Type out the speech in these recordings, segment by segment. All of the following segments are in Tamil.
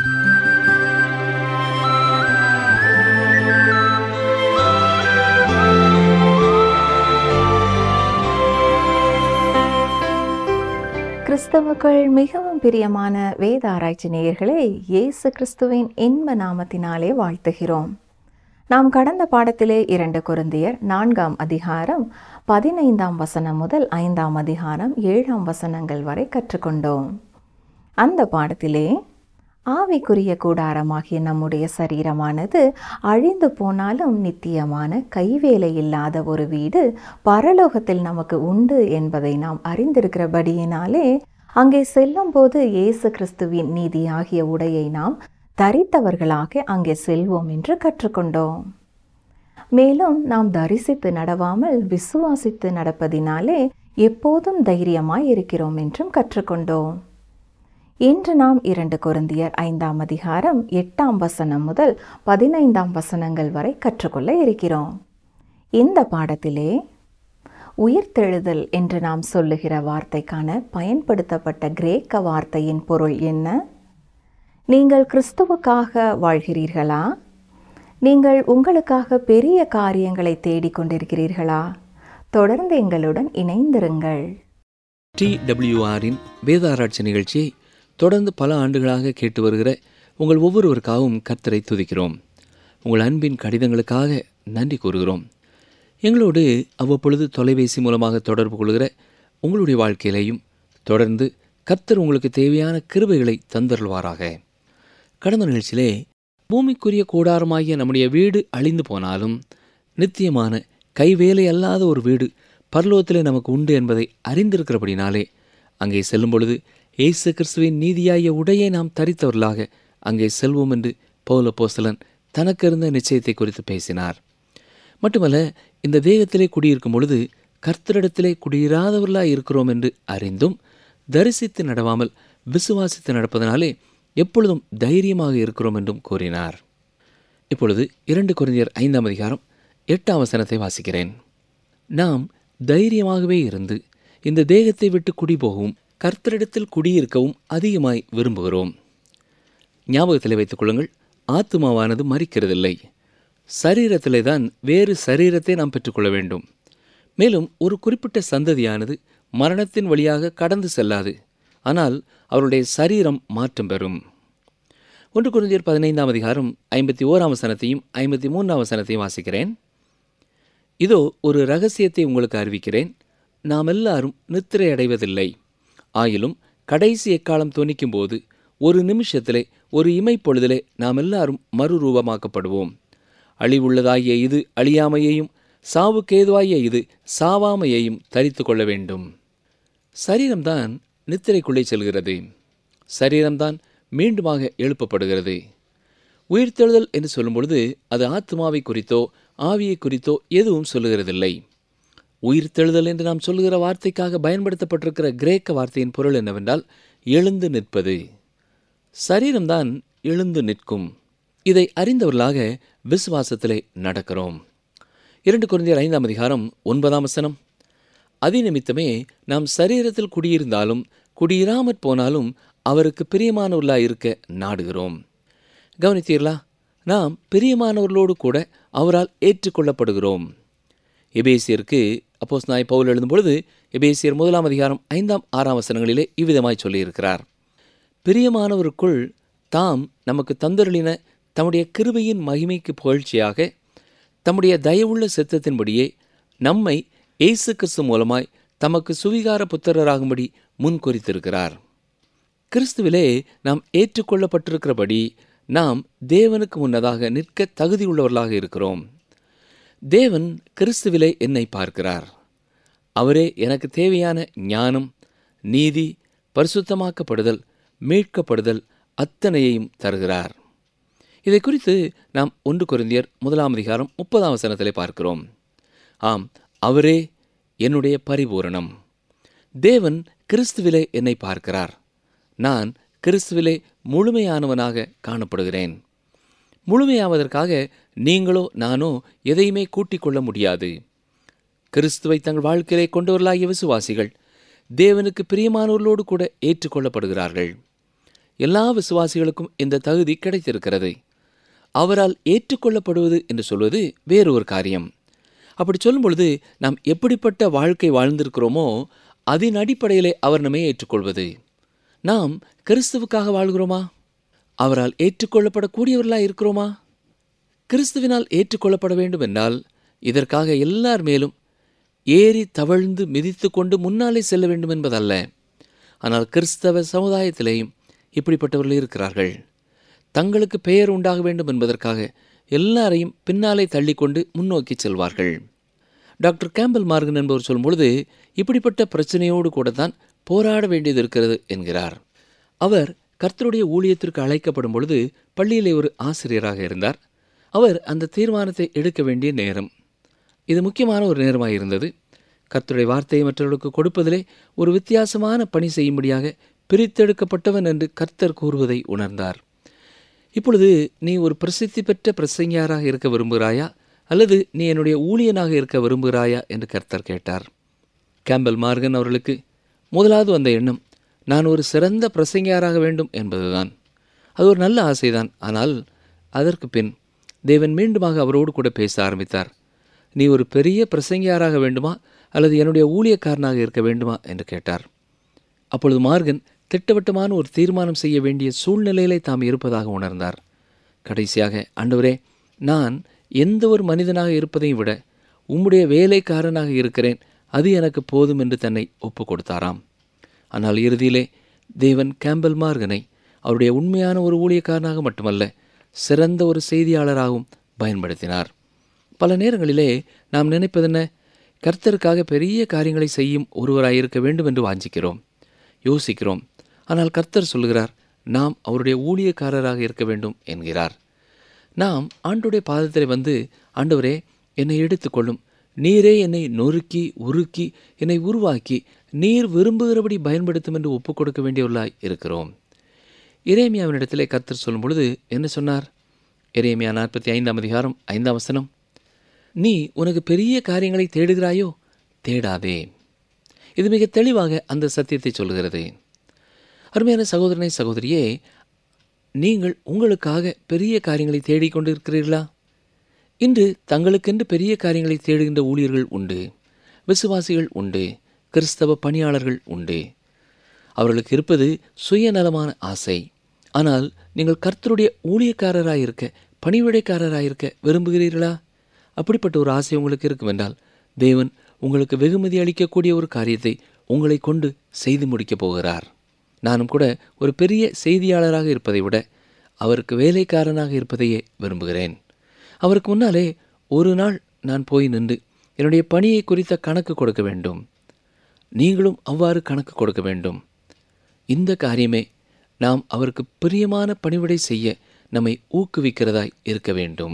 கிறிஸ்தவுக்குள் மிகவும் பிரியமான வேத ஆராய்ச்சி நேயர்களே, இயேசு கிறிஸ்துவின் இன்ப நாமத்தினாலே வாழ்த்துகிறோம். நாம் கடந்த பாடத்திலே 2 கொரிந்தியர் 4ஆம் அதிகாரம் 15ஆம் வசனம் முதல் 5ஆம் அதிகாரம் 7ஆம் வசனங்கள் வரை கற்றுக்கொண்டோம். அந்த பாடத்திலே ஆவிக்குரிய கூடாரமாகிய நம்முடைய சரீரமானது அழிந்து போனாலும் நித்தியமான கைவேலை இல்லாத ஒரு வீடு பரலோகத்தில் நமக்கு உண்டு என்பதை நாம் அறிந்திருக்கிறபடியினாலே அங்கே செல்லும் போது இயேசு கிறிஸ்துவின் நீதியாகிய உடையை நாம் தரித்தவர்களாக அங்கே செல்வோம் என்று கற்றுக்கொண்டோம். மேலும் நாம் தரிசித்து நடவாமல் விசுவாசித்து நடப்பதினாலே எப்போதும் தைரியமாய் இருக்கிறோம் என்றும் கற்றுக்கொண்டோம். இன்று நாம் 2 கொரிந்தியர் 5ஆம் அதிகாரம் 8ஆம் வசனம் முதல் 15ஆம் வசனங்கள் வரை கற்றுக்கொள்ள இருக்கிறோம். இந்த பாடத்திலே உயிர்த்தெழுதல் என்று நாம் சொல்லுகிற வார்த்தைக்கான பயன்படுத்தப்பட்ட கிரேக்க வார்த்தையின் பொருள் என்ன? நீங்கள் கிறிஸ்துவுக்காக வாழ்கிறீர்களா? நீங்கள் உங்களுக்காக பெரிய காரியங்களை தேடிக்கொண்டிருக்கிறீர்களா? தொடர்ந்து எங்களுடன் இணைந்திருங்கள். TWRின் வேத ஆராய்ச்சி நிகழ்ச்சியை தொடர்ந்து பல ஆண்டுகளாக கேட்டு வருகிற உங்கள் ஒவ்வொருவருக்காகவும் கர்த்தரை துதிக்கிறோம். உங்கள் அன்பின் கடிதங்களுக்காக நன்றி கூறுகிறோம். எங்களோடு அவ்வப்பொழுது தொலைபேசி மூலமாக தொடர்பு கொள்கிற உங்களுடைய வாழ்க்கையிலையும் தொடர்ந்து கர்த்தர் உங்களுக்கு தேவையான கிருபைகளை தந்தருள்வாராக. கடந்த நிகழ்ச்சியிலே பூமிக்குரிய கூடாரமாகிய நம்முடைய வீடு அழிந்து போனாலும் நித்தியமான கைவேலை அல்லாத ஒரு வீடு பரலோகத்திலே நமக்கு உண்டு என்பதை அறிந்திருக்கிறபடினாலே அங்கே செல்லும் பொழுது இயேசு கிறிஸ்துவின் நீதியாகிய உடையை நாம் தரித்தவர்களாக அங்கே செல்வோம் என்று பவுல் அப்போஸ்தலன் தனக்கு இருந்த நிச்சயத்தை குறித்து பேசினார். மட்டுமல்ல, இந்த தேகத்திலே குடியிருக்கும் பொழுது கர்த்தரிடத்திலே குடியிராதவர்களாக இருக்கிறோம் என்று அறிந்தும் தரிசித்து நடவாமல் விசுவாசித்து நடப்பதனாலே எப்பொழுதும் தைரியமாக இருக்கிறோம் என்றும் கூறினார். இப்பொழுது 2 கொரிந்தியர் 5ஆம் அதிகாரம் 8ஆம் வசனத்தை வாசிக்கிறேன். நாம் தைரியமாகவே இருந்து இந்த தேகத்தை விட்டு குடிபோகவும் கர்த்தரிடத்தில் குடியிருக்கவும் அதிகமாய் விரும்புகிறோம். ஞாபகத்தில் வைத்துக் கொள்ளுங்கள், ஆத்துமாவானது மரிக்கிறதில்லை. சரீரத்திலே தான் வேறு சரீரத்தை நாம் பெற்றுக்கொள்ள வேண்டும். மேலும் ஒரு குறிப்பிட்ட சந்ததியானது மரணத்தின் வழியாக கடந்து செல்லாது, ஆனால் அவருடைய சரீரம் மாற்றம் பெறும். 1 கொரிந்தியர் 15ஆம் அதிகாரம் 51ஆம் வசனத்தையும் 53ஆம் வசனத்தையும் வாசிக்கிறேன். இதோ ஒரு இரகசியத்தை உங்களுக்கு அறிவிக்கிறேன். நாம் எல்லாரும் நித்திரை அடைவதில்லை. ஆயிலும் கடைசி எக்காலம் தொனிக்கும் போது ஒரு நிமிஷத்திலே ஒரு இமைப்பொழுதிலே நாம் எல்லாரும் மறுரூபமாக்கப்படுவோம். அழிவுள்ளதாகிய இது அழியாமையையும் சாவுக்கேதுவாகிய இது சாவாமையையும் தரித்து கொள்ள வேண்டும். சரீரம்தான் நித்திரைக்குள்ளே செல்கிறது. சரீரம்தான் மீண்டுமாக எழுப்பப்படுகிறது. உயிர்த்தெழுதல் என்று சொல்லும் பொழுது அது ஆத்மாவை குறித்தோ ஆவியை குறித்தோ எதுவும் சொல்லுகிறதில்லை. உயிர்த்தெழுதல் என்று நாம் சொல்லுகிற வார்த்தைக்காக பயன்படுத்தப்பட்டிருக்கிற கிரேக்க வார்த்தையின் பொருள் என்னவென்றால் எழுந்து நிற்பது. சரீரம்தான் எழுந்து நிற்கும். இதை அறிந்தவர்களாக விசுவாசத்திலே நடக்கிறோம். 2 கொரிந்தியர் 5ஆம் அதிகாரம் 9ஆம் வசனம், அதிநிமித்தமே நாம் சரீரத்தில் குடியிருந்தாலும் குடியிராமற் போனாலும் அவருக்கு பிரியமானவர்களாக இருக்க நாடுகிறோம். கவனித்தீர்களா? நாம் பிரியமானவர்களோடு கூட அவரால் ஏற்றுக்கொள்ளப்படுகிறோம். எபேசியருக்கு அப்போஸ்தலனாகிய பவுல் எழுதும் பொழுது எபேசியர் 1ஆம் அதிகாரம் 5ஆம் 6ஆம் வசனங்களிலே இவ்விதமாய் சொல்லியிருக்கிறார். பிரியமானவருக்குள் தாம் நமக்கு தந்தருளின தம்முடைய கிருபையின் மகிமைக்கு புகழ்ச்சியாக தம்முடைய தயவுள்ள சித்தத்தின்படியே நம்மை இயேசு கிறிஸ்து மூலமாய் தமக்கு சுவிகார புத்திரராகும்படி முன்குறித்திருக்கிறார். கிறிஸ்துவிலே நாம் ஏற்றுக்கொள்ளப்பட்டிருக்கிறபடி நாம் தேவனுக்கு முன்னதாக நிற்க தகுதியுள்ளவர்களாக இருக்கிறோம். தேவன் கிறிஸ்துவிலே என்னை பார்க்கிறார். அவரே எனக்கு தேவையான ஞானம், நீதி, பரிசுத்தமாக்கப்படுதல், மீட்கப்படுதல் அத்தனையையும் தருகிறார். இதை குறித்து நாம் 1 கொரிந்தியர் 1ஆம் அதிகாரம் 30ஆம் வசனத்திலே பார்க்கிறோம். ஆம், அவரே என்னுடைய பரிபூரணம். தேவன் கிறிஸ்துவிலே என்னை பார்க்கிறார். நான் கிறிஸ்துவிலே முழுமையானவனாக காணப்படுகிறேன். முழுமையாவதற்காக நீங்களோ நானோ எதையுமே கூட்டிக் கொள்ள முடியாது. கிறிஸ்துவை தங்கள் வாழ்க்கையிலே கொண்டவர்களாகிய விசுவாசிகள் தேவனுக்கு பிரியமானவர்களோடு கூட ஏற்றுக்கொள்ளப்படுகிறார்கள். எல்லா விசுவாசிகளுக்கும் இந்த தகுதி கிடைத்திருக்கிறது. அவரால் ஏற்றுக்கொள்ளப்படுவது என்று சொல்வது வேறு ஒரு காரியம். அப்படி சொல்லும் பொழுது நாம் எப்படிப்பட்ட வாழ்க்கை வாழ்ந்திருக்கிறோமோ அதன் அடிப்படையிலே அவர் நம்மை ஏற்றுக்கொள்வது. நாம் கிறிஸ்துவுக்காக வாழ்கிறோமா? அவரால் ஏற்றுக்கொள்ளப்படக்கூடியவர்களாக இருக்கிறோமா? கிறிஸ்துவினால் ஏற்றுக்கொள்ளப்பட வேண்டும் என்றால் இதற்காக எல்லார் மேலும் ஏறி தவழ்ந்து மிதித்து கொண்டு முன்னாலே செல்ல வேண்டும் என்பதல்ல. ஆனால் கிறிஸ்தவ சமுதாயத்திலேயும் இப்படிப்பட்டவர்கள் இருக்கிறார்கள். தங்களுக்கு பெயர் உண்டாக வேண்டும் என்பதற்காக எல்லாரையும் பின்னாலே தள்ளிக்கொண்டு முன்னோக்கி செல்வார்கள். டாக்டர் கேம்பல் மார்கன் என்பவர் சொல்லும்பொழுது இப்படிப்பட்ட பிரச்சனையோடு கூட தான் போராட வேண்டியது இருக்கிறது என்கிறார். அவர் கர்த்தருடைய ஊழியத்திற்கு அழைக்கப்படும் பொழுது பள்ளியிலே ஒரு ஆசிரியராக இருந்தார். அவர் அந்த தீர்மானத்தை எடுக்க வேண்டிய நேரம், இது முக்கியமான ஒரு நேரமாக இருந்தது. கர்த்தருடைய வார்த்தையை மற்றவர்களுக்கு கொடுப்பதிலே ஒரு வித்தியாசமான பணி செய்யும்படியாக பிரித்தெடுக்கப்பட்டவன் என்று கர்த்தர் கூறுவதை உணர்ந்தார். இப்பொழுது நீ ஒரு பிரசித்தி பெற்ற பிரசங்கியாராக இருக்க விரும்புகிறாயா அல்லது நீ என்னுடைய ஊழியனாக இருக்க விரும்புகிறாயா என்று கர்த்தர் கேட்டார். கேம்பல் மார்கன் அவர்களுக்கு முதலாவது வந்த எண்ணம் நான் ஒரு சிறந்த பிரசங்கியாராக வேண்டும் என்பதுதான். அது ஒரு நல்ல ஆசைதான். ஆனால் அதற்கு பின் தேவன் மீண்டுமாக அவரோடு கூட பேச ஆரம்பித்தார். நீ ஒரு பெரிய பிரசங்கியாராக வேண்டுமா அல்லது என்னுடைய ஊழியக்காரனாக இருக்க வேண்டுமா என்று கேட்டார். அப்பொழுது மார்கன் திட்டவட்டமான ஒரு தீர்மானம் செய்ய வேண்டிய சூழ்நிலையிலே தாம் இருப்பதாக உணர்ந்தார். கடைசியாக, ஆண்டவரே, நான் எந்த ஒரு மனிதனாக இருப்பதையும் விட உம்முடைய வேலைக்காரனாக இருக்கிறேன், அது எனக்கு போதும் என்று தன்னை ஒப்பு கொடுத்தாராம். ஆனால் இறுதியிலே தேவன் கேம்பல் மார்கனை அவருடைய உண்மையான ஒரு ஊழியக்காரனாக மட்டுமல்ல, சிறந்த ஒரு செய்தியாளராகவும் பயன்படுத்தினார். பல நேரங்களிலே நாம் நினைப்பதென்ன? கர்த்தருக்காக பெரிய காரியங்களை செய்யும் ஒருவராயிருக்க வேண்டும் என்று வாஞ்சிக்கிறோம், யோசிக்கிறோம். ஆனால் கர்த்தர் சொல்கிறார், நாம் அவருடைய ஊழியக்காரராக இருக்க வேண்டும் என்கிறார். நாம் ஆண்டவருடைய பாதத்தில் வந்து, ஆண்டவரே என்னை எடுத்துக்கொள்ளும், நீரே என்னை நொறுக்கி உருக்கி என்னை உருவாக்கி நீர் விரும்புகிறபடி பயன்படுத்தும் என்று ஒப்புக் கொடுக்க வேண்டியவர்களாய் இருக்கிறோம். எரேமியாவினிடத்திலே கர்த்தர் சொல்லும் பொழுது என்ன சொன்னார்? எரேமியா 45:5 நீ உனக்கு பெரிய காரியங்களை தேடுகிறாயோ? தேடாதே. இது மிக தெளிவாக அந்த சத்தியத்தை சொல்கிறது. அருமையான சகோதரனை, சகோதரியே, நீங்கள் உங்களுக்காக பெரிய காரியங்களை தேடிக்கொண்டு இருக்கிறீர்களா? இன்று தங்களுக்கென்று பெரிய காரியங்களை தேடுகின்ற ஊழியர்கள் உண்டு, விசுவாசிகள் உண்டு, கிறிஸ்தவ பணியாளர்கள் உண்டு. அவர்களுக்கு இருப்பது சுயநலமான ஆசை. ஆனால் நீங்கள் கர்த்தருடைய ஊழியக்காரராயிருக்க, பணிவிடைக்காரராயிருக்க விரும்புகிறீர்களா? அப்படிப்பட்ட ஒரு ஆசை உங்களுக்கு இருக்கும் என்றால் தேவன் உங்களுக்கு வெகுமதி அளிக்கக்கூடிய ஒரு காரியத்தை உங்களை கொண்டு செய்து முடிக்கப் போகிறார். நானும் கூட ஒரு பெரிய செய்தியாளராக இருப்பதை விட அவருக்கு வேலைக்காரனாக இருப்பதையே விரும்புகிறேன். அவருக்கு முன்னாலே ஒரு நாள் நான் போய் நின்று என்னுடைய பணியை குறித்த கணக்கு கொடுக்க வேண்டும். நீங்களும் அவ்வாறு கணக்கு கொடுக்க வேண்டும். இந்த காரியமே நாம் அவருக்கு பிரியமான பணிவிடை செய்ய நம்மை ஊக்குவிக்கிறதாய் இருக்க வேண்டும்.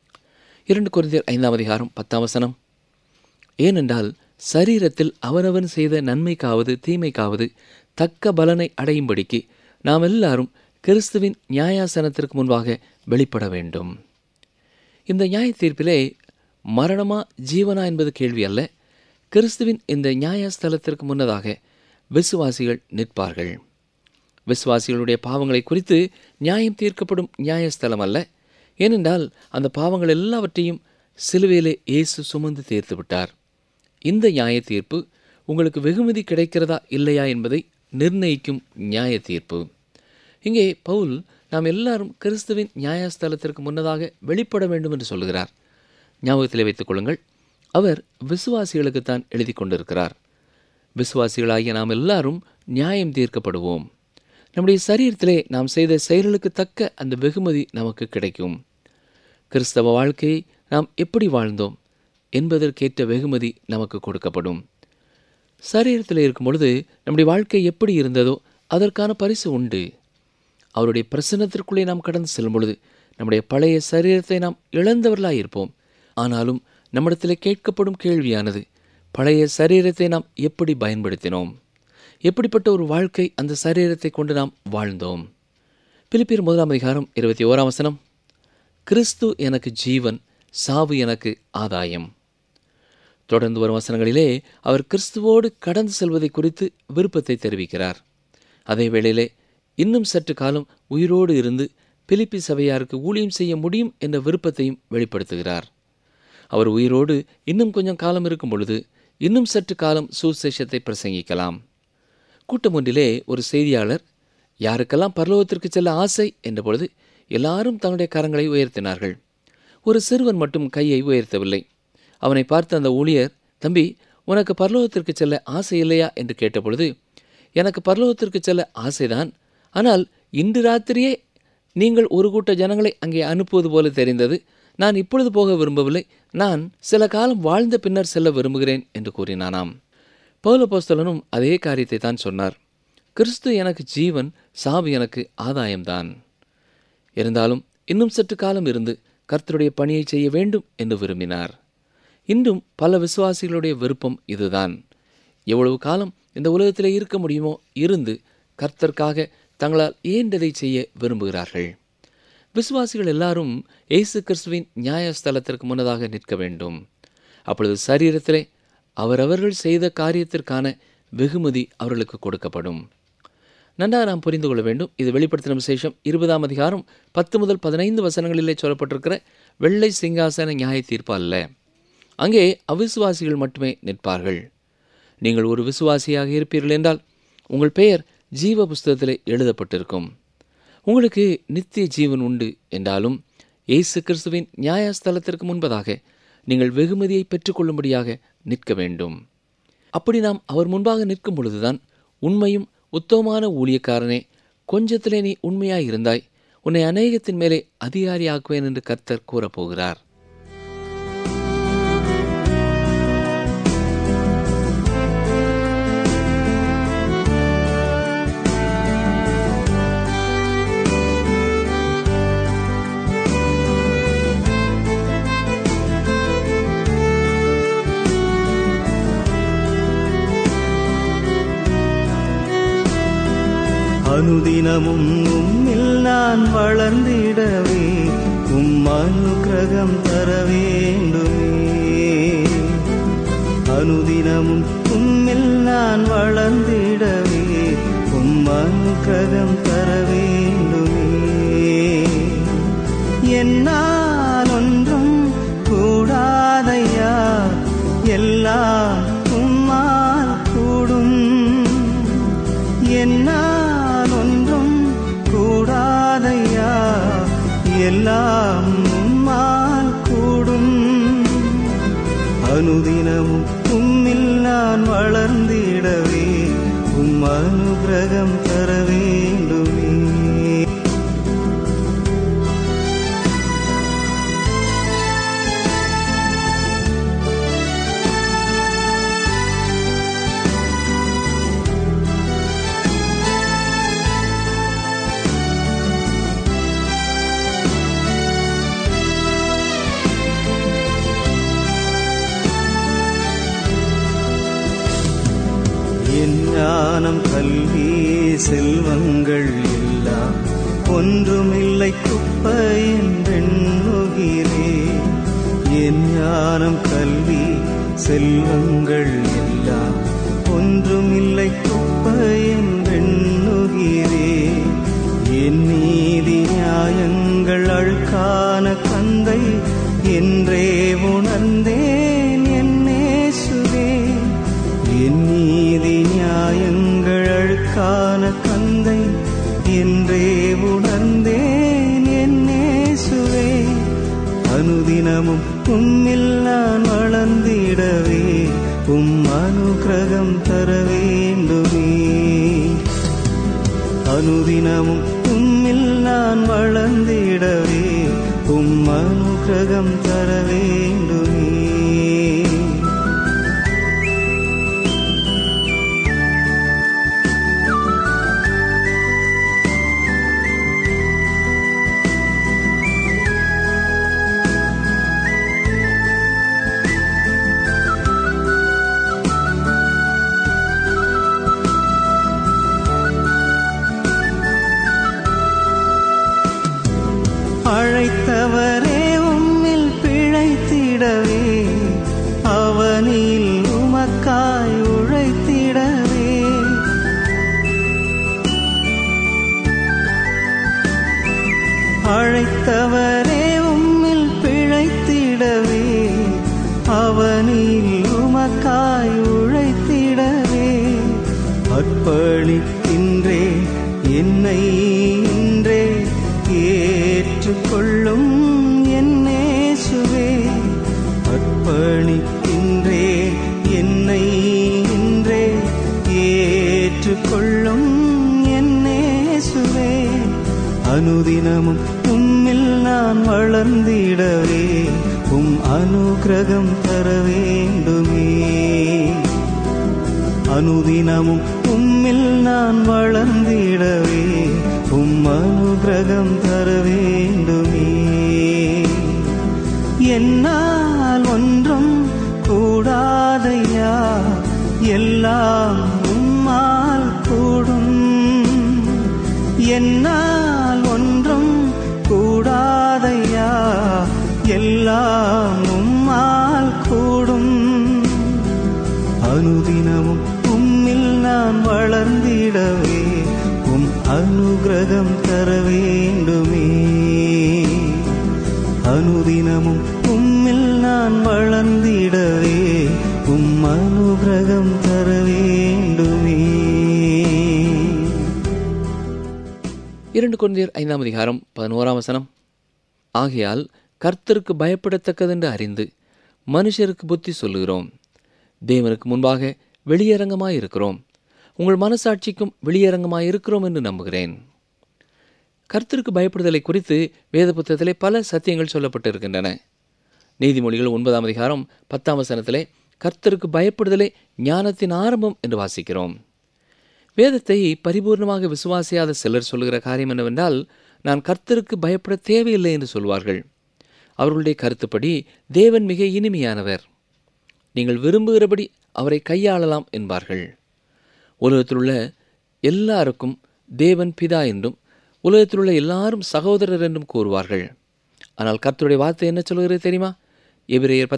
2 கொரிந்தியர் 5:10 ஏனென்றால் சரீரத்தில் அவனவன் செய்த நன்மைக்காவது தீமைக்காவது தக்க பலனை அடையும்படிக்கு நாம் எல்லாரும் கிறிஸ்துவின் நியாயாசனத்திற்கு முன்பாக வெளிப்பட வேண்டும். இந்த நியாய தீர்ப்பிலே மரணமா ஜீவனா என்பது கேள்வி அல்ல. கிறிஸ்துவின் இந்த நியாயஸ்தலத்திற்கு முன்னதாக விசுவாசிகள் நிற்பார்கள். விசுவாசிகளுடைய பாவங்களை குறித்து நியாயம் தீர்க்கப்படும் நியாயஸ்தலம் அல்ல. ஏனென்றால் அந்த பாவங்கள் எல்லாவற்றையும் சிலுவையிலே இயேசு சுமந்து தீர்த்து விட்டார். இந்த நியாய தீர்ப்பு உங்களுக்கு வெகுமதி கிடைக்கிறதா இல்லையா என்பதை நிர்ணயிக்கும் நியாய தீர்ப்பு. இங்கே பவுல் நாம் எல்லாரும் கிறிஸ்துவின் நியாயஸ்தலத்திற்கு முன்னதாக வெளிப்பட வேண்டும் என்று சொல்கிறார். ஞாபகத்திலே வைத்துக் கொள்ளுங்கள், அவர் விசுவாசிகளுக்குத்தான் எழுதி கொண்டிருக்கிறார். விசுவாசிகளாகிய நாம் எல்லாரும் நியாயம் தீர்க்கப்படுவோம். நம்முடைய சரீரத்திலே நாம் செய்த செயல்களுக்கு தக்க அந்த வெகுமதி நமக்கு கிடைக்கும். கிறிஸ்தவ வாழ்க்கையை நாம் எப்படி வாழ்ந்தோம் என்பதற்கேற்ற வெகுமதி நமக்கு கொடுக்கப்படும். சரீரத்தில் இருக்கும் பொழுது நம்முடைய வாழ்க்கை எப்படி இருந்ததோ அதற்கான பரிசு உண்டு. அவருடைய பிரசன்னத்திற்குள்ளே நாம் கடந்து செல்லும் பொழுது நம்முடைய பழைய சரீரத்தை நாம் இழந்தவர்களாக இருப்போம். ஆனாலும் நம்மிடத்தில் கேட்கப்படும் கேள்வியானது, பழைய சரீரத்தை நாம் எப்படி பயன்படுத்தினோம்? எப்படிப்பட்ட ஒரு வாழ்க்கை அந்த சரீரத்தை கொண்டு நாம் வாழ்ந்தோம்? பிலிப்பியர் 1:21 கிறிஸ்து எனக்கு ஜீவன், சாவு எனக்கு ஆதாயம். தொடர்ந்து வரும் வசனங்களிலே அவர் கிறிஸ்துவோடு கடந்து செல்வதை குறித்து விருப்பத்தை தெரிவிக்கிறார். அதே வேளையிலே இன்னும் சற்று காலம் உயிரோடு இருந்து பிலிப்பி சபையாருக்கு ஊழியம் செய்ய முடியும் என்ற விருப்பத்தையும் வெளிப்படுத்துகிறார். அவர் உயிரோடு இன்னும் கொஞ்சம் காலம் இருக்கும் பொழுது இன்னும் சற்று காலம் சுவிசேஷத்தை பிரசங்கிக்கலாம். கூட்டம் ஒன்றிலே ஒரு செய்தியாளர் யாருக்கெல்லாம் பரலோகத்திற்கு செல்ல ஆசை என்ற பொழுது எல்லாரும் தங்களுடைய கரங்களை உயர்த்தினார்கள். ஒரு சிறுவன் மட்டும் கையை உயர்த்தவில்லை. அவனை பார்த்த அந்த ஊழியர், தம்பி, உனக்கு பரலோகத்திற்கு செல்ல ஆசை இல்லையா என்று கேட்டபொழுது, எனக்கு பரலோகத்திற்கு செல்ல ஆசைதான், ஆனால் இன்று ராத்திரியே நீங்கள் ஒரு கூட்ட ஜனங்களை அங்கே அனுப்புவது போல தெரிந்தது. நான் இப்பொழுது போக விரும்பவில்லை, நான் சில காலம் வாழ்ந்த பின்னர் செல்ல விரும்புகிறேன் என்று கூறினானாம். பவுல் அப்போஸ்தலனும் அதே காரியத்தை தான் சொன்னார். கிறிஸ்து எனக்கு ஜீவன், சாவு எனக்கு ஆதாயம்தான். இருந்தாலும் இன்னும் சற்று காலம் இருந்து கர்த்தருடைய பணியை செய்ய வேண்டும் என்று விரும்பினார். இன்றும் பல விசுவாசிகளுடைய விருப்பம் இதுதான். எவ்வளவு காலம் இந்த உலகத்திலே இருக்க முடியுமோ இருந்து கர்த்தருக்காக தங்களால் இயன்றதை செய்ய விரும்புகிறார்கள். விசுவாசிகள் எல்லாரும் இயேசு கிறிஸ்துவின் நியாயஸ்தலத்திற்கு முன்னதாக நிற்க வேண்டும். அப்பொழுது சரீரத்திலே அவரவர்கள் செய்த காரியத்திற்கான வெகுமதி அவர்களுக்கு கொடுக்கப்படும். நன்றாக நாம் புரிந்து கொள்ள வேண்டும். இது வெளிப்படுத்தின விசேஷம் 20ஆம் அதிகாரம் 10 முதல் 15 வசனங்களிலே சொல்லப்பட்டிருக்கிற வெள்ளை சிங்காசன நியாய தீர்ப்பு அல்ல. அங்கே அவிசுவாசிகள் மட்டுமே நிற்பார்கள். நீங்கள் ஒரு விசுவாசியாக இருப்பீர்கள் என்றால் உங்கள் பெயர் ஜீவ புஸ்தகத்திலே எழுதப்பட்டிருக்கும். உங்களுக்கு நித்திய ஜீவன் உண்டு என்றாலும் இயேசு கிறிஸ்துவின் நியாயஸ்தலத்திற்கு முன்பதாக நீங்கள் வெகுமதியை பெற்றுக்கொள்ளும்படியாக நிற்க வேண்டும். அப்படி நாம் அவர் முன்பாக நிற்கும் பொழுதுதான் உண்மையும் உத்தமமான ஊழியக்காரனே, கொஞ்சத்திலே நீ உண்மையாய் இருந்தாய், உன்னை அநேகத்தின் மேலே அதிகாரியாக்குவேன் என்று கர்த்தர் கூறப்போகிறார். அனுதினமும் உம்மில் நான் வளர்ந்திடவே அனுக்கிரகம் தர வேண்டுமே. அனுதினமும் உம்மில் நான் வளர்ந்திடவே அனுக்கிரகம் தர வேண்டுமே. என்னால் ஒன்றும் கூடாதையா, எல்லாம் உம்மால் கூடும். என்னால் ஒன்றும் கூடாதையா, எல்லாம் உம்மால் கூடும். அனுதினமும் உம்மில் நான் வளர்ந்திடவே அனுக்கிரகம் தர வேண்டுமே. ஞானம் கல்வி செல்வங்கள் எல்லாம் ஒன்றுமில்லை குப்பையின் வெண்ணுகிறே. என் ஞானம் கல்வி செல்வங்கள் எல்லாம் ஒன்றுமில்லை குப்பையின் வெண்ணுகிறே. என் நீதி நியாயங்கள் அழுக்கான கந்தை என்றே உணர்ந்தேன் என்னேசுவே. என் நீதி நியாயங்கள் அழுக்கான கந்தை என்றே உணர்ந்தேன் என்னேசுவே. அனுதினமும் உம்மில் நான் வளர்ந்திடவே அனுக்கிரகம் தர வேண்டுமே. அனுதினமும் உம்மில் நான் வளர்ந்திடவே அனுக்கிரகம் தர வேண்டுமே. அழைத்தவரே உம்மில் பிழைத்திடவே, அவனில் உமக்காய் உழைத்திடவே. அழைத்தவரே உம்மில் பிழைத்திடவே, அவனில் உமக்காய் உழைத்திடவே அர்ப்பணிக்கின்றே என்னை இன்றே ஏற்றுக்கொள்ளும் என் இயேசுவே. அர்ப்பணிக்கின்றே என்னை இன்றே ஏற்றுக்கொள்ளும் என் இயேசுவே. அனுதினமும் உம்மில் நான் வளர்ந்திடவே உம் அனுக்கிரகம் தர வேண்டுமே. அனுதினமும் உம்மில் நான் வளர்ந்திடவே உம் அனுக்கிரகம் தர வேண்டுமே. என்னால் ஒன்றும் கூடாதையா, எல்லாம் உம்மால் கூடும். என்னால் ஒன்றும் கூடாதையா, எல்லாம் உம்மால் கூடும். அனுதினமும் உம்மில் நான் வளர்ந்திடவே உம் அனுக்கிரகம் தர வேண்டுமே. அனுதினமும் உம்மில் நான் வளர்ந்திடவே உம் அனுக்கிரகம் தர வேண்டுமே. 2 கொரிந்தியர் 5:11. ஆகையால் கர்த்தருக்கு பயப்படத்தக்கதென்று அறிந்து மனுஷருக்கு புத்தி சொல்லுகிறோம். தேவனுக்கு முன்பாக வெளியரங்கமாயிருக்கிறோம், உங்கள் மனசாட்சிக்கும் வெளியரங்கமாயிருக்கிறோம் என்று நம்புகிறேன். கர்த்தருக்கு பயப்படுதலை குறித்து வேத புத்தகத்திலே பல சத்தியங்கள் சொல்லப்பட்டிருக்கின்றன. நீதிமொழிகள் 9:10 கர்த்தருக்கு பயப்படுதலே ஞானத்தின் ஆரம்பம் என்று வாசிக்கிறோம். வேதத்தை பரிபூர்ணமாக விசுவாசியாத சிலர் சொல்லுகிற காரியம் என்னவென்றால், நான் கர்த்தருக்கு பயப்பட தேவையில்லை என்று சொல்வார்கள். அவர்களுடைய கருத்துப்படி தேவன் மிக இனிமையானவர், நீங்கள் விரும்புகிறபடி அவரை கையாளலாம் என்பார்கள். உலகத்திலுள்ள எல்லாருக்கும் தேவன் பிதா என்றும் உலகத்திலுள்ள எல்லாரும் சகோதரர் என்றும் கூறுவார்கள். ஆனால் கர்த்தருடைய வார்த்தை என்ன சொல்கிறது தெரியுமா? எபிரேயர்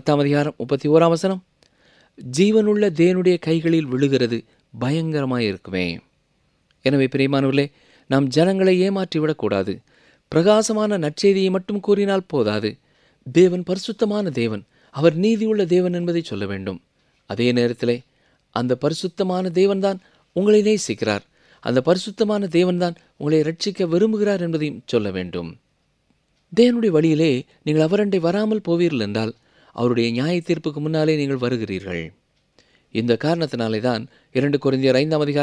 10:31 ஜீவனுள்ள தேவனுடைய கைகளில் விழுகிறது பயங்கரமாயிருக்குமே. எனவே பிரியமானவர்களே, நாம் ஜனங்களை ஏமாற்றிவிடக்கூடாது. பிரகாசமான நற்செய்தியை மட்டும் கூறினால் போதாது. தேவன் பரிசுத்தமான தேவன், அவர் நீதியுள்ள தேவன் என்பதை சொல்ல வேண்டும். அதே நேரத்திலே அந்த பரிசுத்தமான தேவன்தான் உங்களை நேசிக்கிறார், அந்த பரிசுத்தமான தேவன்தான் உங்களை ரட்சிக்க விரும்புகிறார் என்பதையும் சொல்ல வேண்டும். தேவனுடைய வழியிலே நீங்கள் அவரண்டை வராமல் போவீர்கள் என்றால் அவருடைய நியாய தீர்ப்புக்கு முன்னாலே நீங்கள் வருகிறீர்கள். இந்த காரணத்தினாலே தான் 2 கொரிந்தியர்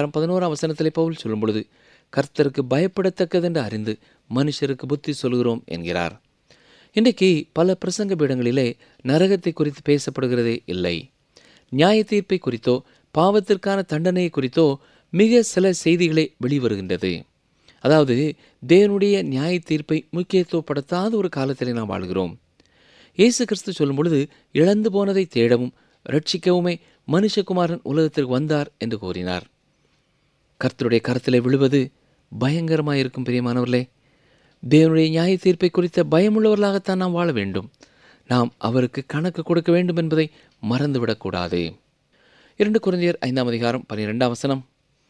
5:11 பவுல் சொல்லும் பொழுது கர்த்தருக்கு பயப்படத்தக்கதென்று அறிந்து மனுஷருக்கு புத்தி சொல்கிறோம் என்கிறார். இன்றைக்கு பல பிரசங்க பீடங்களிலே நரகத்தை குறித்து பேசப்படுகிறதே இல்லை. நியாய தீர்ப்பை குறித்தோ பாவத்திற்கான தண்டனையை குறித்தோ மிக சில செய்திகளே வெளிவருகின்றது. அதாவது தேவனுடைய நியாய தீர்ப்பை முக்கியத்துவப்படுத்தாத ஒரு காலத்திலே நாம் வாழ்கிறோம். இயேசு கிறிஸ்து சொல்லும் பொழுது இழந்து போனதை தேடவும் ரட்சிக்கவுமே மனுஷகுமாரன் உலகத்திற்கு வந்தார் என்று கூறினார். கர்த்தருடைய கரத்திலே விழுவது பயங்கரமாயிருக்கும் பிரியமானவர்களே. தேவனுடைய நியாய தீர்ப்பை குறித்த பயமுள்ளவர்களாகத்தான் நாம் வாழ வேண்டும். நாம் அவருக்கு கணக்கு கொடுக்க வேண்டும் என்பதை மறந்துவிடக்கூடாது. 2 கொரிந்தியர் 5:12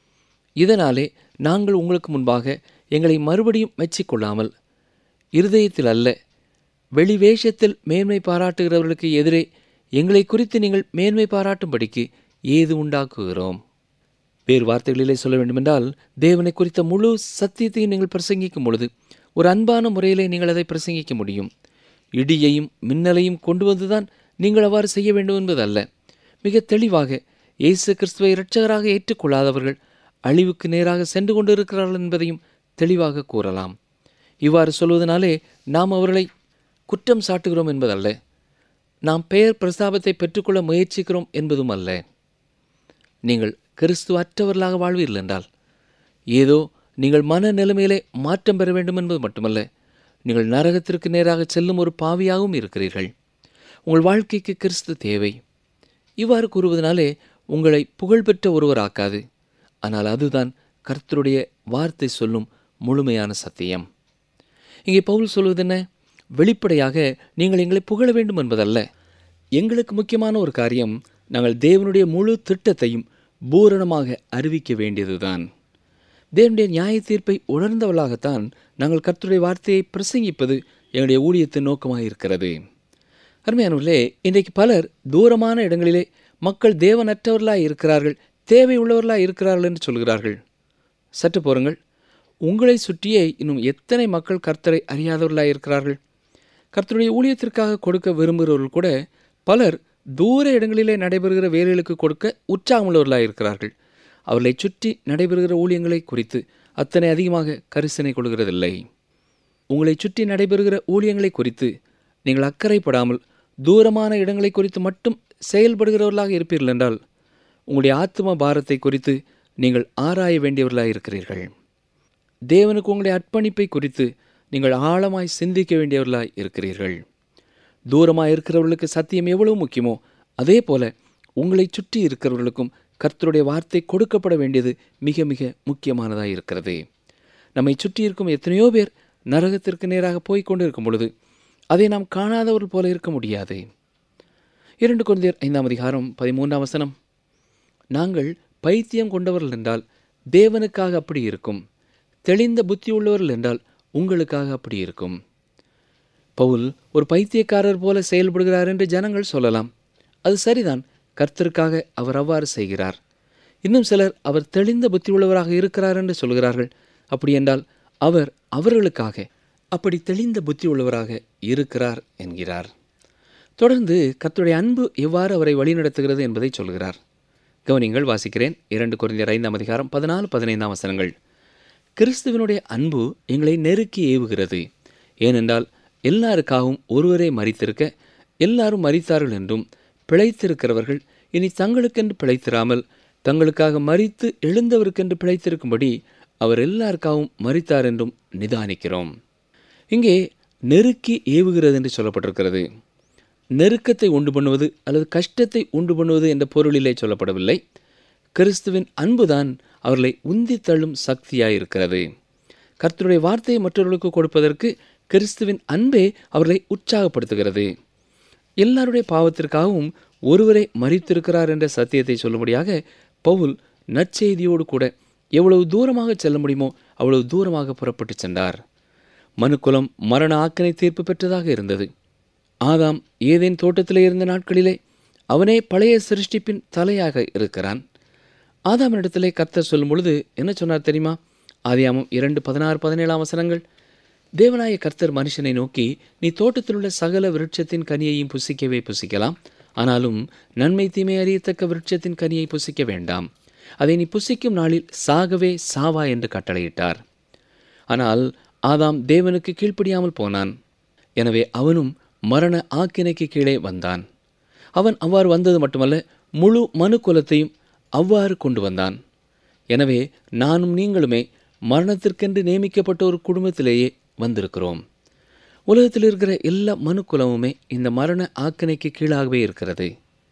இதனாலே நாங்கள் உங்களுக்கு முன்பாக எங்களை மறுபடியும் மெச்சிக்கொள்ளாமல் இருதயத்தில் அல்ல, வெளிவேஷத்தில் மேன்மை பாராட்டுகிறவர்களுக்கு எதிரே எங்களை குறித்து நீங்கள் மேன்மை பாராட்டும்படிக்கு ஏது உண்டாக்குகிறோம். வேறு வார்த்தைகளிலே சொல்ல வேண்டுமென்றால், தேவனை குறித்த முழு சத்தியத்தையும் நீங்கள் பிரசங்கிக்கும் பொழுது ஒரு அன்பான முறையிலே நீங்கள் அதை பிரசங்கிக்க முடியும். இடியையும் மின்னலையும் கொண்டு வந்துதான் நீங்கள் அவ்வாறு செய்ய வேண்டும் என்பது அல்ல. மிக தெளிவாக இயேசு கிறிஸ்துவை இரட்சகராக ஏற்றுக்கொள்ளாதவர்கள் அழிவுக்கு நேராக சென்று கொண்டு இருக்கிறார்கள் என்பதையும் தெளிவாக கூறலாம். இவ்வாறு சொல்வதனாலே நாம் அவர்களை குற்றம் சாட்டுகிறோம் என்பதல்ல, நாம் பெயர் பிரஸ்தாபத்தை பெற்றுக்கொள்ள முயற்சிக்கிறோம் என்பதும் அல்ல. நீங்கள் கிறிஸ்துவ அற்றவர்களாக வாழ்வீர்கள் என்றால் ஏதோ நீங்கள் மன நிலைமையிலே மாற்றம் பெற வேண்டும் என்பது மட்டுமல்ல, நீங்கள் நரகத்திற்கு நேராக செல்லும் ஒரு பாவியாகவும் இருக்கிறீர்கள். உங்கள் வாழ்க்கைக்கு கிறிஸ்து தேவை. இவ்வாறு கூறுவதனாலே உங்களை புகழ்பெற்ற ஒருவராக்காது. ஆனால் அதுதான் கர்த்தருடைய வார்த்தை சொல்லும் முழுமையான சத்தியம். இங்கே பவுல் சொல்வது என்ன? வெளிப்படையாக நீங்கள் எங்களை புகழ வேண்டும் என்பதல்ல. எங்களுக்கு முக்கியமான ஒரு காரியம், நாங்கள் தேவனுடைய முழு திட்டத்தையும் பூரணமாக அறிவிக்க வேண்டியதுதான். தேவனுடைய நியாய தீர்ப்பை உணர்ந்தவர்களாகத்தான் நாங்கள் கர்த்தருடைய வார்த்தையை பிரசங்கிப்பது எங்களுடைய ஊழியத்தின் நோக்கமாக இருக்கிறது. அருமையானவர்களே, இன்றைக்கு பலர் தூரமான இடங்களிலே மக்கள் தேவனற்றவர்களாக இருக்கிறார்கள், தேவை உள்ளவர்களாக இருக்கிறார்கள் என்று சொல்கிறார்கள். சற்று போருங்கள், உங்களை சுற்றியே இன்னும் எத்தனை மக்கள் கர்த்தரை அறியாதவர்களாக இருக்கிறார்கள். கர்த்தருடைய ஊழியத்திற்காக கொடுக்க விரும்புகிறவர்கள் கூட பலர் தூர இடங்களிலே நடைபெறுகிற வேலைகளுக்கு கொடுக்க உற்சாகமுள்ளவர்களாக இருக்கிறார்கள். அவர்களை சுற்றி நடைபெறுகிற ஊழியங்களை குறித்து அத்தனை அதிகமாக கரிசனை கொள்கிறதில்லை. உங்களை சுற்றி நடைபெறுகிற ஊழியங்களை குறித்து நீங்கள் அக்கறைப்படாமல் தூரமான இடங்களை குறித்து மட்டும் செயல்படுகிறவர்களாக இருப்பீர்கள் என்றால் உங்களுடைய ஆத்ம பாரத்தை குறித்து நீங்கள் ஆராய வேண்டியவர்களாக இருக்கிறீர்கள். தேவனுக்கு உங்களுடைய அர்ப்பணிப்பை குறித்து நீங்கள் ஆழமாய் சிந்திக்க வேண்டியவர்களாய் இருக்கிறீர்கள். தூரமாக இருக்கிறவர்களுக்கு சத்தியம் எவ்வளவு முக்கியமோ அதே போல உங்களை சுற்றி இருக்கிறவர்களுக்கும் கர்த்தருடைய வார்த்தை கொடுக்கப்பட வேண்டியது மிக மிக முக்கியமானதாக இருக்கிறது. நம்மை சுற்றி இருக்கும் எத்தனையோ பேர் நரகத்திற்கு நேராக போய்கொண்டு இருக்கும் பொழுது அதை நாம் காணாதவர்கள் போல இருக்க முடியாது. 2 கொரிந்தியர் 5:13 நாங்கள் பைத்தியம் கொண்டவர்கள் என்றால் தேவனுக்காக அப்படி இருக்கும், தெளிந்த புத்தி உள்ளவர்கள் என்றால் உங்களுக்காக அப்படி இருக்கும். பவுல் ஒரு பைத்தியக்காரர் போல செயல்படுகிறார் என்று ஜனங்கள் சொல்லலாம். அது சரிதான், கர்த்தருக்காக அவர் அவ்வாறு செய்கிறார். இன்னும் சிலர் அவர் தெளிந்த புத்தி உள்ளவராக இருக்கிறார் என்று சொல்கிறார்கள். அப்படி என்றால் அவர் அவர்களுக்காக அப்படி தெளிந்த புத்தி உள்ளவராக இருக்கிறார் என்கிறார். தொடர்ந்து கர்த்தருடைய அன்பு எவ்வாறு அவரை வழிநடத்துகிறது என்பதை சொல்கிறார். கவனிங்கள், வாசிக்கிறேன். 2 கொரிந்தியர் 5:14-15 கிறிஸ்துவனுடைய அன்பு எங்களை நெருக்கி ஏவுகிறது. ஏனென்றால் எல்லாருக்காகவும் ஒருவரே மரித்திருக்க எல்லாரும் மரித்தார்கள் என்றும், பிழைத்திருக்கிறவர்கள் இனி தங்களுக்கென்று பிழைத்திராமல் தங்களுக்காக மரித்து எழுந்தவருக்கென்று பிழைத்திருக்கும்படி அவர் எல்லாருக்காகவும் மரித்தார் என்றும் நிதானிக்கிறோம். இங்கே நெருக்கி ஏவுகிறது என்று சொல்லப்பட்டிருக்கிறது. நெருக்கத்தை உண்டு பண்ணுவது அல்லது கஷ்டத்தை உண்டு பண்ணுவது என்ற பொருளிலே சொல்லப்படவில்லை. கிறிஸ்துவின் அன்புதான் அவர்களை உந்தி தள்ளும் சக்தியாயிருக்கிறது. கர்த்தருடைய வார்த்தையை மற்றவர்களுக்கு கொடுப்பதற்கு கிறிஸ்துவின் அன்பே அவர்களை உற்சாகப்படுத்துகிறது. எல்லாருடைய பாவத்திற்காகவும் ஒருவரே மரித்திருக்கிறார் என்ற சத்தியத்தை சொல்லும்படியாக பவுல் நற்செய்தியோடு கூட எவ்வளவு தூரமாக செல்ல முடியுமோ அவ்வளவு தூரமாக புறப்பட்டு சென்றார். மனுக்குலம் மரண ஆக்கினை தீர்ப்பு பெற்றதாக இருந்தது. ஆதாம் ஏதேன் தோட்டத்திலே இருந்த நாட்களிலே அவனே பழைய சிருஷ்டிப்பின் தலையாக இருக்கிறான். ஆதாமினிடத்திலே கர்த்தர் சொல்லும் பொழுது என்ன சொன்னார் தெரியுமா? ஆதியாகமம் 2:16-17 தேவனாய கர்த்தர் மனுஷனை நோக்கி, நீ தோட்டத்தில் உள்ள சகல விருட்சத்தின் கனியையும் புசிக்கவே புசிக்கலாம், ஆனாலும் நன்மை தீமை அறியத்தக்க விருட்சத்தின் கனியை புசிக்க வேண்டாம், அதை நீ புசிக்கும் நாளில் சாகவே சாவா என்று கட்டளையிட்டார். ஆனால் ஆதாம் தேவனுக்கு கீழ்ப்படியாமல் போனான். எனவே அவனும் மரண ஆக்கினைக்கு கீழே வந்தான். அவன் அவ்வாறு வந்தது மட்டுமல்ல, முழு மனு குலத்தையும் அவ்வாறு கொண்டு வந்தான். எனவே நானும் நீங்களுமே மரணத்திற்கென்று நியமிக்கப்பட்ட ஒரு குடும்பத்திலேயே வந்திருக்கிறோம். உலகத்தில் இருக்கிற எல்லா மனு குலமுமே இந்த மரண ஆக்கினைக்கு கீழாகவே இருக்கிறது.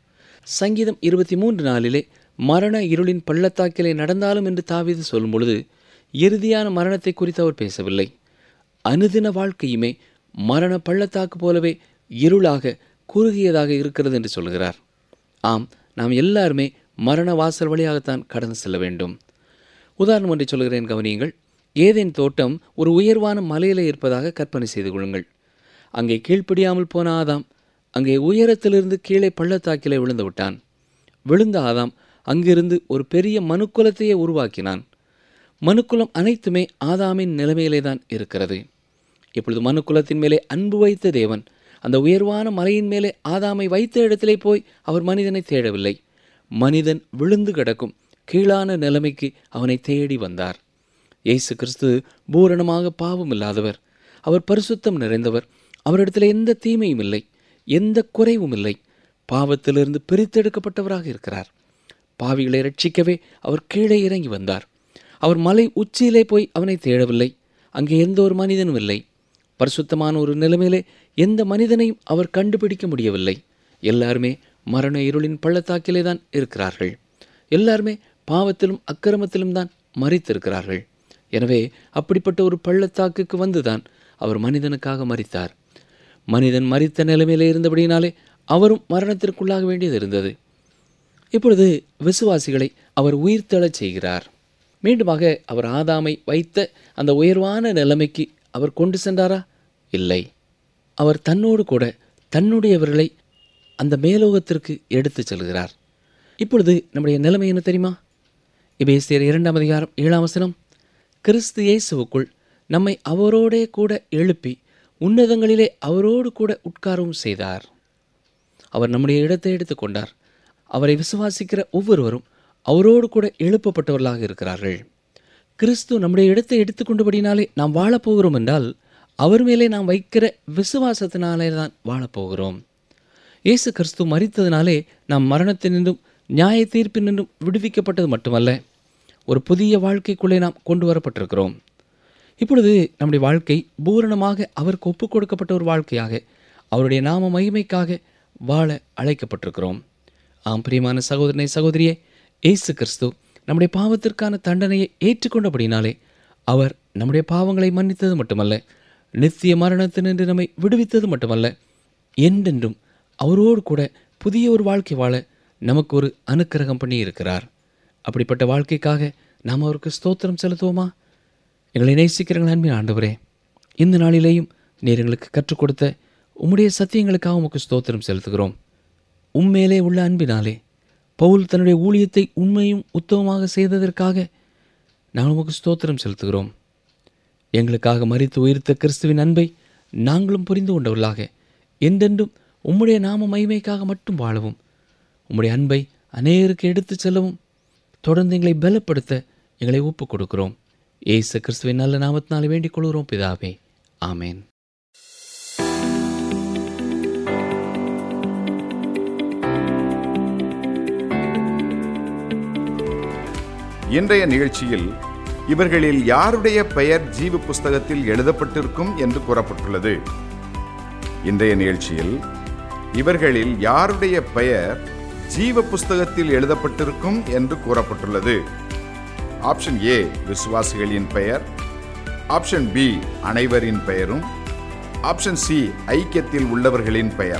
சங்கீதம் 23:4 மரண இருளின் பள்ளத்தாக்கிலே நடந்தாலும் என்று தாவீது சொல்லும் பொழுது இறுதியான மரணத்தை குறித்து அவர் பேசவில்லை. அனுதின வாழ்க்கையுமே மரண பள்ளத்தாக்கு போலவே இருளாக குறுகியதாக இருக்கிறது என்று சொல்கிறார். ஆம், நாம் எல்லாருமே மரண வாசல் வழியாகத்தான் கடந்து செல்ல வேண்டும். உதாரணம் ஒன்றை சொல்கிறேன், கவனியுங்கள். ஏதேன் தோட்டம் ஒரு உயர்வான மலையிலே இருப்பதாக கற்பனை செய்து கொள்ளுங்கள். அங்கே கீழ்ப்படியாமல் போன ஆதாம் அங்கே உயரத்திலிருந்து கீழே பள்ளத்தாக்கிலே விழுந்து விட்டான். விழுந்த ஆதாம் அங்கிருந்து ஒரு பெரிய மனுக்குலத்தையே உருவாக்கினான். மனுக்குலம் அனைத்துமே ஆதாமின் நிலைமையிலே தான் இருக்கிறது. இப்பொழுது மனுக்குலத்தின் மேலே அன்பு வைத்த தேவன் அந்த உயர்வான மலையின் மேலே ஆதாமை வைத்த இடத்திலே போய் அவர் மனிதனை தேடவில்லை. மனிதன் விழுந்து கிடக்கும் கீழான நிலைமைக்கு அவனை தேடி வந்தார். இயேசு கிறிஸ்து பூரணமாக பாவம் இல்லாதவர், அவர் பரிசுத்தம் நிறைந்தவர், அவரிடத்தில் எந்த தீமையும் இல்லை, எந்த குறைவும் இல்லை. பாவத்திலிருந்து பிரித்தெடுக்கப்பட்டவராக இருக்கிறார். பாவிகளை ரட்சிக்கவே அவர் கீழே இறங்கி வந்தார். அவர் மலை உச்சியிலே போய் அவனை தேடவில்லை. அங்கே எந்த ஒரு மனிதனும் இல்லை. பரிசுத்தமான ஒரு நிலைமையிலே எந்த மனிதனையும் அவர் கண்டுபிடிக்க முடியவில்லை. எல்லாருமே மரண இருளின் பள்ளத்தாக்கிலே தான் இருக்கிறார்கள். எல்லாருமே பாவத்திலும் அக்கிரமத்திலும் தான் மரித்திருக்கிறார்கள். எனவே அப்படிப்பட்ட ஒரு பள்ளத்தாக்குக்கு வந்துதான் அவர் மனிதனுக்காக மரித்தார். மனிதன் மரித்த நிலைமையிலே இருந்தபடியினாலே அவரும் மரணத்திற்குள்ளாக வேண்டியது இருந்தது. இப்பொழுது விசுவாசிகளை அவர் உயிர்த்தெழச் செய்கிறார். மீண்டுமாக அவர் ஆதாமை வைத்த அந்த உயர்வான நிலைமைக்கு அவர் கொண்டு சென்றாரா? இல்லை. அவர் தன்னோடு கூட தன்னுடையவர்களை அந்த மேலோகத்திற்கு எடுத்து செல்கிறார். இப்பொழுது நம்முடைய நிலைமை என்ன தெரியுமா? எபேசியர் 2:7 கிறிஸ்து இயேசுவுக்குள் நம்மை அவரோடே கூட எழுப்பி உன்னதங்களிலே அவரோடு கூட உட்காரவும் செய்தார். அவர் நம்முடைய இடத்தை எடுத்துக்கொண்டார். அவரை விசுவாசிக்கிற ஒவ்வொருவரும் அவரோடு கூட எழுப்பப்பட்டவர்களாக இருக்கிறார்கள். கிறிஸ்து நம்முடைய இடத்தை எடுத்துக்கொண்டபடினாலே நாம் வாழப்போகிறோம் என்றால் அவர் மேலே நாம் வைக்கிற விசுவாசத்தினாலே தான் வாழப்போகிறோம். இயேசு கிறிஸ்து மரித்ததினாலே நாம் மரணத்தினின்றும் நியாய தீர்ப்பினின்றும் விடுவிக்கப்பட்டது மட்டுமல்ல, ஒரு புதிய வாழ்க்கைக்குள்ளே நாம் கொண்டு வரப்பட்டிருக்கிறோம். இப்பொழுது நம்முடைய வாழ்க்கை பூரணமாக அவருக்கு ஒப்புக் கொடுக்கப்பட்ட ஒரு வாழ்க்கையாக அவருடைய நாம மகிமைக்காக வாழ அழைக்கப்பட்டிருக்கிறோம். ஆம் பிரியமான சகோதரனே, சகோதரியே, இயேசு கிறிஸ்து நம்முடைய பாவத்திற்கான தண்டனையை ஏற்றுக்கொண்டபடினாலே அவர் நம்முடைய பாவங்களை மன்னித்தது மட்டுமல்ல, நித்திய மரணத்தினின்று நம்மை விடுவித்தது மட்டுமல்ல, என்றென்றும் அவரோடு கூட புதிய ஒரு வாழ்க்கை வாழ நமக்கு ஒரு அனுக்கிரகம் பண்ணி இருக்கிறார். அப்படிப்பட்ட வாழ்க்கைக்காக நாம் அவருக்கு ஸ்தோத்திரம் செலுத்துவோமா? எங்களை நேசிக்கிறவர்கள் அன்பின் ஆண்டவரே, இந்த நாளிலேயும் நீர் எங்களுக்கு கற்றுக் கொடுத்த உம்முடைய சத்தியங்களுக்காக உமக்கு ஸ்தோத்திரம் செலுத்துகிறோம். உம்மேலே உள்ள அன்பினாலே பவுல் தன்னுடைய ஊழியத்தை உண்மையும் உத்தமமாக செய்ததற்காக நாங்கள் உமக்கு ஸ்தோத்திரம் செலுத்துகிறோம். எங்களுக்காக மரித்து உயிர்த்த கிறிஸ்துவின் அன்பை நாங்களும் புரிந்து கொண்டவர்களாக என்றென்றும் உம்முடைய நாம மகிமைக்காக மட்டும் வாழவும், உம்முடைய அன்பை அநேகருக்கு எடுத்துச் செல்லவும், தொடர்ந்து எங்களை பலப்படுத்த எங்களை ஒப்புக் கொடுக்கிறோம். இயேசு கிறிஸ்துவின் நல்ல நாமத்தினாலே வேண்டிக் கொள்கிறோம் பிதாவே, ஆமேன். இன்றைய நிகழ்ச்சியில் இவர்களில் யாருடைய பெயர் ஜீவ புஸ்தகத்தில் எழுதப்பட்டிருக்கும் என்று கூறப்பட்டுள்ளது. இன்றைய நிகழ்ச்சியில் இவர்களில் யாருடைய பெயர் ஜீவ புஸ்தகத்தில் எழுதப்பட்டிருக்கும் என்று கூறப்பட்டுள்ளது. ஆப்ஷன் ஏ விசுவாசிகளின் பெயர், ஆப்ஷன் பி அனைவரின் பெயரும், ஆப்ஷன் சி ஐக்கியத்தில் உள்ளவர்களின் பெயர்.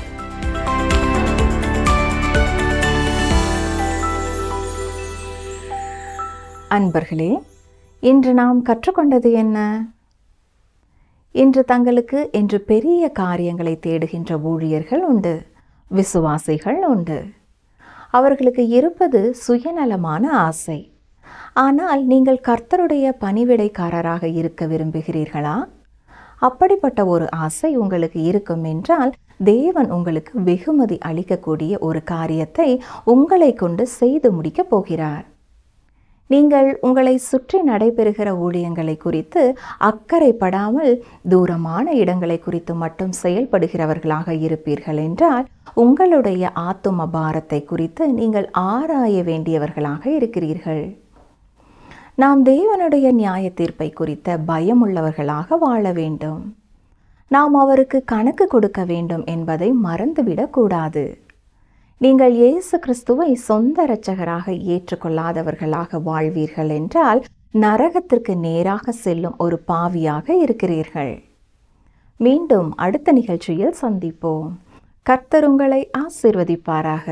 அன்பர்களே, இன்று நாம் கற்றுக்கொண்டது என்ன? இன்று தங்களுக்கு என்று பெரிய காரியங்களை தேடுகின்ற ஊழியர்கள் உண்டு, விசுவாசிகள் உண்டு. அவர்களுக்கு இருப்பது சுயநலமான ஆசை. ஆனால் நீங்கள் கர்த்தருடைய பணிவிடைக்காரராக இருக்க விரும்புகிறீர்களா? அப்படிப்பட்ட ஒரு ஆசை உங்களுக்கு இருக்கும் என்றால் தேவன் உங்களுக்கு வெகுமதி அளிக்கக்கூடிய ஒரு காரியத்தை உங்களை கொண்டு செய்து முடிக்கப் போகிறார். நீங்கள் உங்களை சுற்றி நடைபெறுகிற ஊழியங்களை குறித்து அக்கறைப்படாமல் தூரமான இடங்களை குறித்து மட்டும் செயல்படுகிறவர்களாக இருப்பீர்கள் என்றால் உங்களுடைய ஆத்தும பாரத்தை குறித்து நீங்கள் ஆராய வேண்டியவர்களாக இருக்கிறீர்கள். நாம் தேவனுடைய நியாய தீர்ப்பை குறித்த பயமுள்ளவர்களாக வாழ வேண்டும். நாம் அவருக்கு கணக்கு கொடுக்க வேண்டும் என்பதை மறந்துவிடக்கூடாது. நீங்கள் இயேசு கிறிஸ்துவை சொந்த இரட்சகராக ஏற்றுக்கொள்ளாதவர்களாக வாழ்வீர்கள் என்றால் நரகத்திற்கு நேராக செல்லும் ஒரு பாவியாக இருக்கிறீர்கள். மீண்டும் அடுத்த நிகழ்ச்சியில் சந்திப்போம். கர்த்தர் உங்களை ஆசீர்வதிப்பாராக.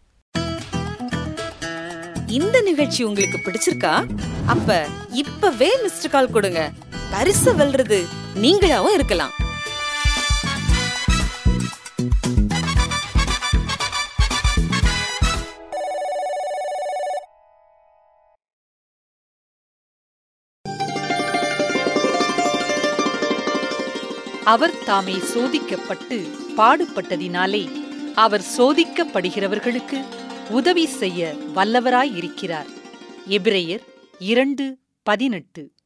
இந்த நிகழ்ச்சி உங்களுக்கு பிடிச்சிருக்கா? அப்ப இப்பவே மிஸ்டர் கால் கொடுங்க. பரிசு வெல்றது நீங்களாவும் இருக்கலாம். அவர் தாமே சோதிக்கப்பட்டு பாடுபட்டதினாலே அவர் சோதிக்கப்படுகிறவர்களுக்கு உதவி செய்ய வல்லவராயிருக்கிறார். எபிரெயர் 2:18.